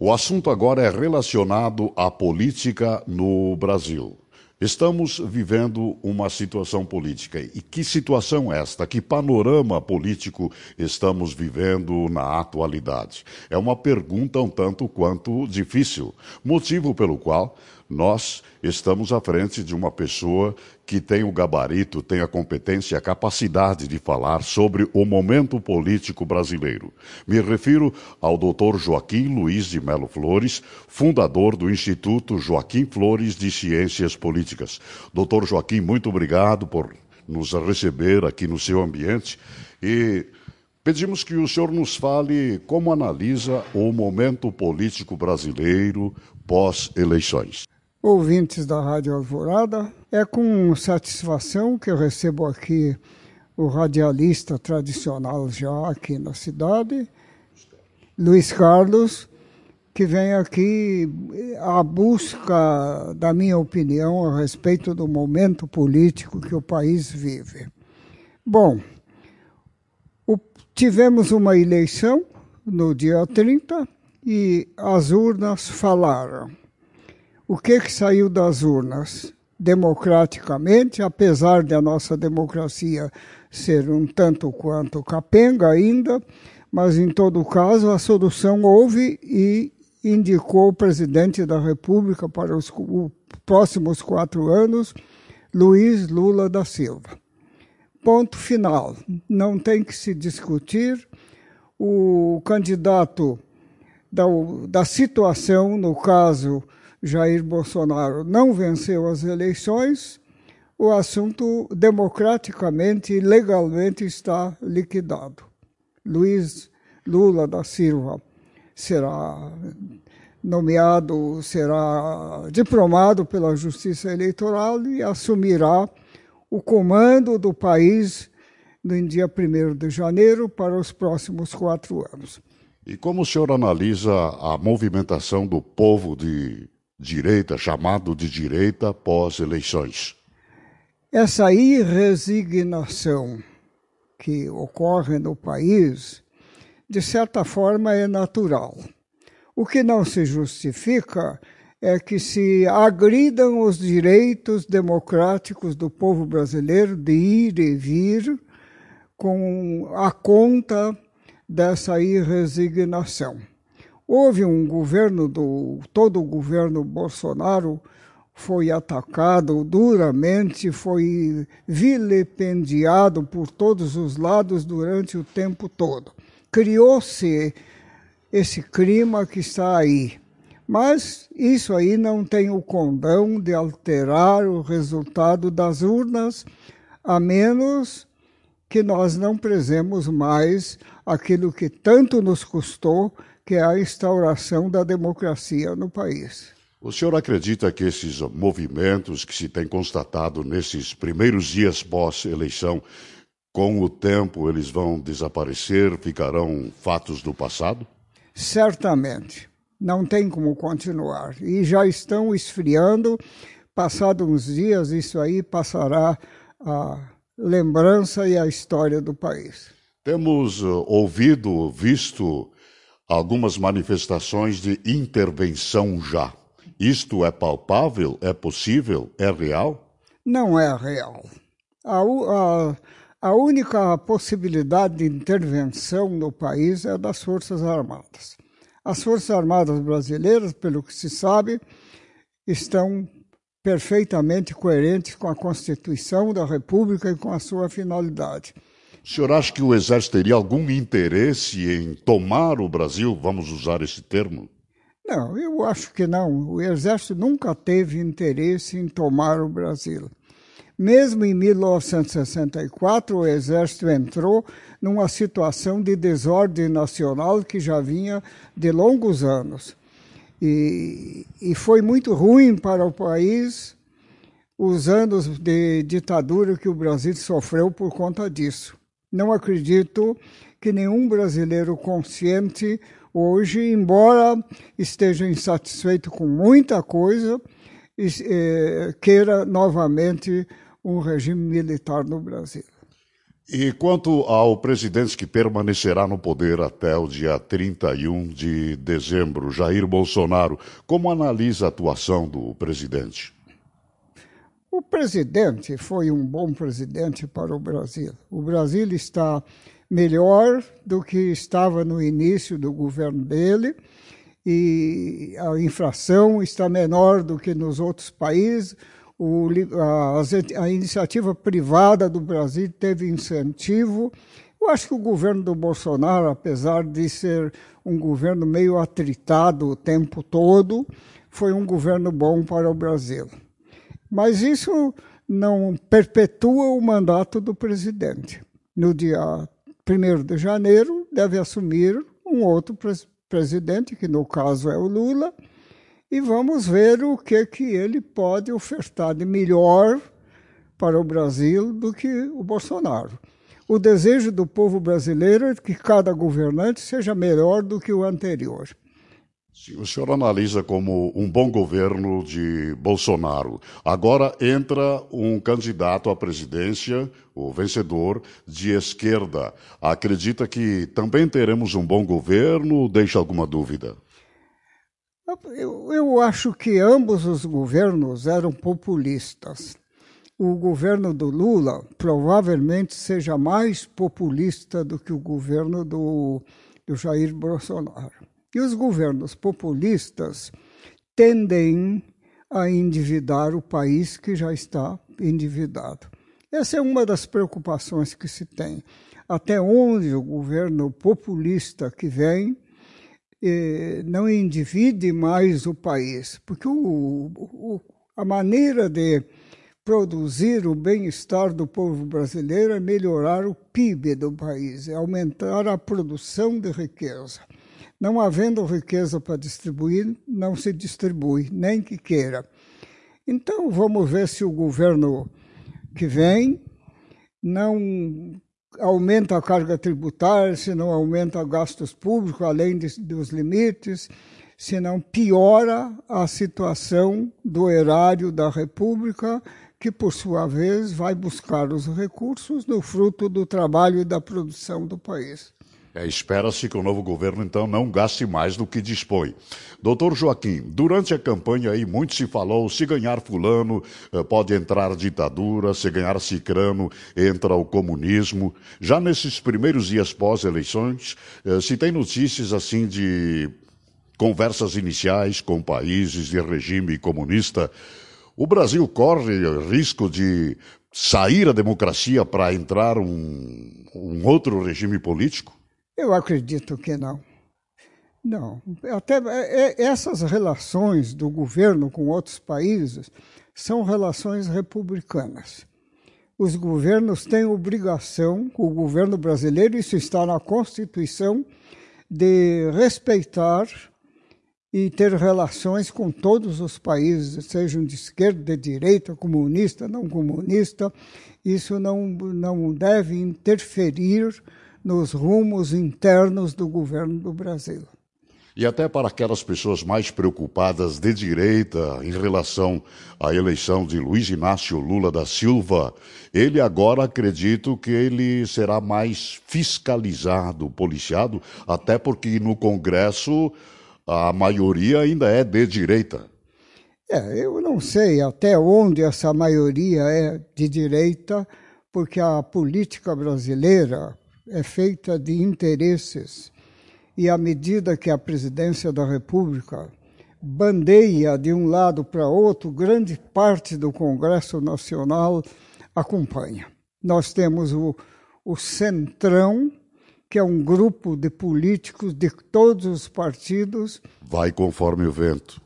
O assunto agora é relacionado à política no Brasil. Estamos vivendo uma situação política. E que situação é esta? Que panorama político estamos vivendo na atualidade? É uma pergunta um tanto quanto difícil, motivo pelo qual nós estamos à frente de uma pessoa que tem o gabarito, tem a competência, a capacidade de falar sobre o momento político brasileiro. Me refiro ao Dr. Joaquim Luiz de Melo Flores, fundador do Instituto Joaquim Flores de Ciências Políticas. Dr. Joaquim, muito obrigado por nos receber aqui no seu ambiente e pedimos que o senhor nos fale como analisa o momento político brasileiro pós-eleições. Ouvintes da Rádio Alvorada, é com satisfação que eu recebo aqui o radialista tradicional já aqui na cidade, Luiz Carlos, que vem aqui à busca da minha opinião a respeito do momento político que o país vive. Bom, tivemos uma eleição no dia 30 e as urnas falaram. O que saiu das urnas? Democraticamente, apesar de a nossa democracia ser um tanto quanto capenga ainda, mas em todo caso a solução houve e indicou o presidente da República para os próximos 4 anos, Luiz Lula da Silva. Ponto final. Não tem que se discutir. O candidato da situação, no caso Jair Bolsonaro, não venceu as eleições, o assunto democraticamente e legalmente está liquidado. Luiz Lula da Silva será nomeado, será diplomado pela Justiça Eleitoral e assumirá o comando do país no dia 1º de janeiro para os próximos 4 anos. E como o senhor analisa a movimentação do povo de direita, chamado de direita, pós-eleições? Essa irresignação que ocorre no país, de certa forma, é natural. O que não se justifica é que se agridam os direitos democráticos do povo brasileiro de ir e vir com a conta dessa irresignação. Houve um governo, todo o governo Bolsonaro foi atacado duramente, foi vilipendiado por todos os lados durante o tempo todo. Criou-se esse clima que está aí. Mas isso aí não tem o condão de alterar o resultado das urnas, a menos que nós não prezemos mais aquilo que tanto nos custou, que é a instauração da democracia no país. O senhor acredita que esses movimentos que se tem constatado nesses primeiros dias pós-eleição, com o tempo eles vão desaparecer, ficarão fatos do passado? Certamente. Não tem como continuar. E já estão esfriando. Passados uns dias, isso aí passará a lembrança e a história do país. Temos visto algumas manifestações de intervenção já. Isto é palpável? É possível? É real? Não é real. A única possibilidade de intervenção no país é das Forças Armadas. As Forças Armadas brasileiras, pelo que se sabe, estão perfeitamente coerentes com a Constituição da República e com a sua finalidade. O senhor acha que o Exército teria algum interesse em tomar o Brasil? Vamos usar esse termo? Não, eu acho que não. O Exército nunca teve interesse em tomar o Brasil. Mesmo em 1964, o Exército entrou numa situação de desordem nacional que já vinha de longos anos. E foi muito ruim para o país os anos de ditadura que o Brasil sofreu por conta disso. Não acredito que nenhum brasileiro consciente hoje, embora esteja insatisfeito com muita coisa, queira novamente um regime militar no Brasil. E quanto ao presidente que permanecerá no poder até o dia 31 de dezembro, Jair Bolsonaro, como analisa a atuação do presidente? O presidente foi um bom presidente para o Brasil. O Brasil está melhor do que estava no início do governo dele e a inflação está menor do que nos outros países. A iniciativa privada do Brasil teve incentivo. Eu acho que o governo do Bolsonaro, apesar de ser um governo meio atritado o tempo todo, foi um governo bom para o Brasil. Mas isso não perpetua o mandato do presidente. No dia 1º de janeiro, deve assumir um outro presidente, que no caso é o Lula, e vamos ver o que ele pode ofertar de melhor para o Brasil do que o Bolsonaro. O desejo do povo brasileiro é que cada governante seja melhor do que o anterior. Sim, o senhor analisa como um bom governo de Bolsonaro. Agora entra um candidato à presidência, o vencedor, de esquerda. Acredita que também teremos um bom governo? Deixa alguma dúvida? Eu acho que ambos os governos eram populistas. O governo do Lula provavelmente seja mais populista do que o governo do Jair Bolsonaro. E os governos populistas tendem a endividar o país que já está endividado. Essa é uma das preocupações que se tem. Até onde o governo populista que vem não endivide mais o país, porque a maneira de produzir o bem-estar do povo brasileiro é melhorar o PIB do país, é aumentar a produção de riqueza. Não havendo riqueza para distribuir, não se distribui, nem que queira. Então, vamos ver se o governo que vem não aumenta a carga tributária, se não aumenta gastos públicos além dos limites, se não piora a situação do erário da República, que, por sua vez, vai buscar os recursos no fruto do trabalho e da produção do país. Espera-se que o novo governo, então, não gaste mais do que dispõe. Doutor Joaquim, durante a campanha aí muito se falou, se ganhar fulano, pode entrar a ditadura, se ganhar cicrano, entra o comunismo. Já nesses primeiros dias pós-eleições, se tem notícias assim de conversas iniciais com países de regime comunista, o Brasil corre risco de sair a democracia para entrar um outro regime político? Eu acredito que não. Não. Até essas relações do governo com outros países são relações republicanas. Os governos têm obrigação, o governo brasileiro, isso está na Constituição, de respeitar e ter relações com todos os países, sejam de esquerda, de direita, comunista, não comunista. Isso não deve interferir nos rumos internos do governo do Brasil. E até para aquelas pessoas mais preocupadas de direita em relação à eleição de Luiz Inácio Lula da Silva, ele agora acredito que ele será mais fiscalizado, policiado, até porque no Congresso a maioria ainda é de direita. Eu não sei até onde essa maioria é de direita, porque a política brasileira é feita de interesses. E à medida que a presidência da República bandeia de um lado para outro, grande parte do Congresso Nacional acompanha. Nós temos o Centrão, que é um grupo de políticos de todos os partidos. Vai conforme o vento.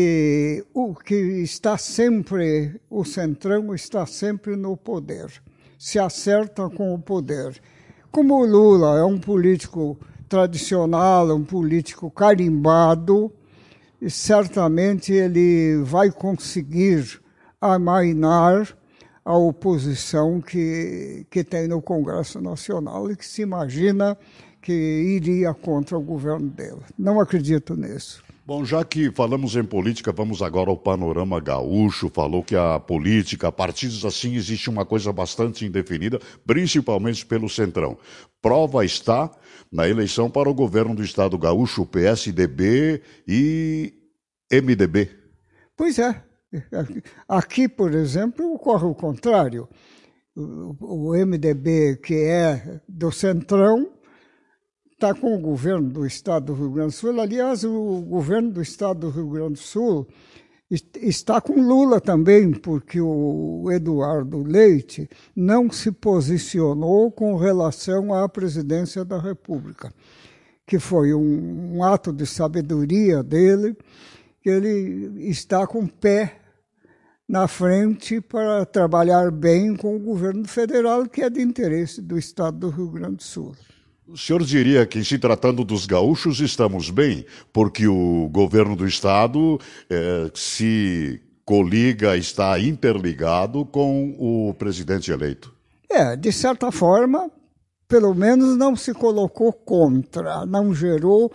O Centrão está sempre no poder, se acerta com o poder. Como o Lula é um político tradicional, um político carimbado, certamente ele vai conseguir amainar a oposição que tem no Congresso Nacional e que se imagina que iria contra o governo dele. Não acredito nisso. Bom, já que falamos em política, vamos agora ao panorama gaúcho. Falou que a política, partidos assim, existe uma coisa bastante indefinida, principalmente pelo Centrão. Prova está na eleição para o governo do estado gaúcho, PSDB e MDB. Pois é. Aqui, por exemplo, ocorre o contrário. O MDB, que é do Centrão, está com o governo do estado do Rio Grande do Sul. Aliás, o governo do estado do Rio Grande do Sul está com Lula também, porque o Eduardo Leite não se posicionou com relação à presidência da República, que foi um ato de sabedoria dele, que ele está com o pé na frente para trabalhar bem com o governo federal, que é de interesse do estado do Rio Grande do Sul. O senhor diria que, se tratando dos gaúchos, estamos bem, porque o governo do estado se coliga, está interligado com o presidente eleito? De certa forma, pelo menos não se colocou contra, não gerou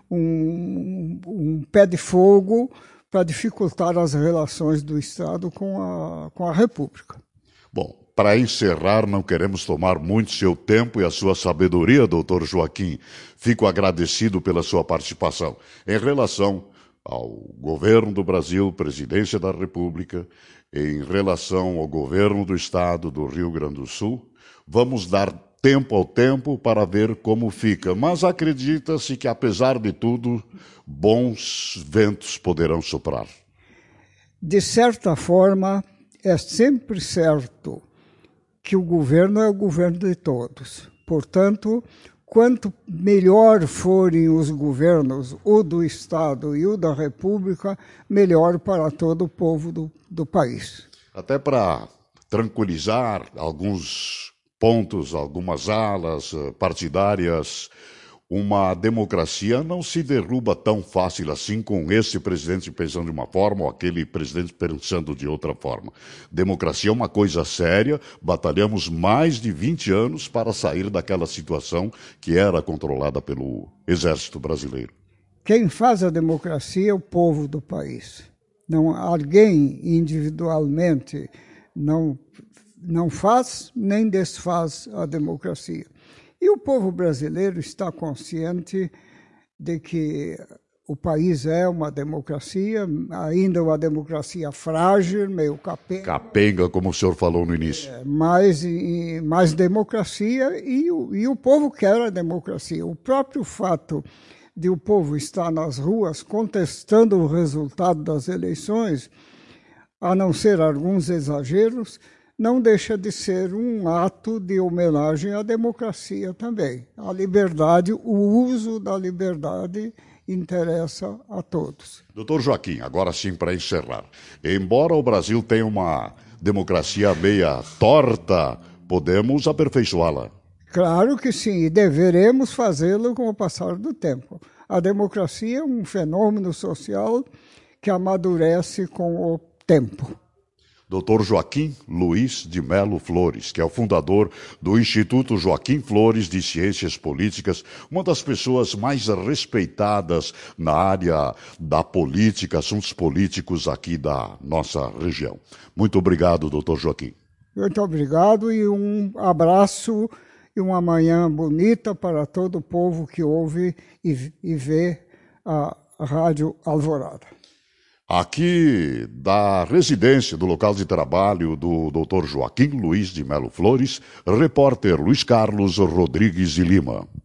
um pé de fogo para dificultar as relações do Estado com a República. Bom, para encerrar, não queremos tomar muito seu tempo e a sua sabedoria, doutor Joaquim. Fico agradecido pela sua participação. Em relação ao governo do Brasil, presidência da República, em relação ao governo do Estado do Rio Grande do Sul, vamos dar tempo ao tempo para ver como fica. Mas acredita-se que, apesar de tudo, bons ventos poderão soprar. De certa forma, é sempre certo que o governo é o governo de todos. Portanto, quanto melhor forem os governos, o do Estado e o da República, melhor para todo o povo do país. Até para tranquilizar alguns pontos, algumas alas partidárias, uma democracia não se derruba tão fácil assim com esse presidente pensando de uma forma ou aquele presidente pensando de outra forma. Democracia é uma coisa séria, batalhamos mais de 20 anos para sair daquela situação que era controlada pelo Exército Brasileiro. Quem faz a democracia é o povo do país. Não, alguém individualmente não faz nem desfaz a democracia. E o povo brasileiro está consciente de que o país é uma democracia, ainda uma democracia frágil, meio capenga. Capenga, como o senhor falou no início. Mais democracia e o povo quer a democracia. O próprio fato de o povo estar nas ruas contestando o resultado das eleições, a não ser alguns exageros, não deixa de ser um ato de homenagem à democracia também. A liberdade, o uso da liberdade interessa a todos. Doutor Joaquim, agora sim para encerrar. Embora o Brasil tenha uma democracia meia torta, podemos aperfeiçoá-la? Claro que sim, e deveremos fazê-lo com o passar do tempo. A democracia é um fenômeno social que amadurece com o tempo. Dr. Joaquim Luiz de Melo Flores, que é o fundador do Instituto Joaquim Flores de Ciências Políticas, uma das pessoas mais respeitadas na área da política, assuntos políticos aqui da nossa região. Muito obrigado, Dr. Joaquim. Muito obrigado e um abraço e uma manhã bonita para todo o povo que ouve e vê a Rádio Alvorada. Aqui da residência do local de trabalho do Dr. Joaquim Luiz de Melo Flores, repórter Luiz Carlos Rodrigues de Lima.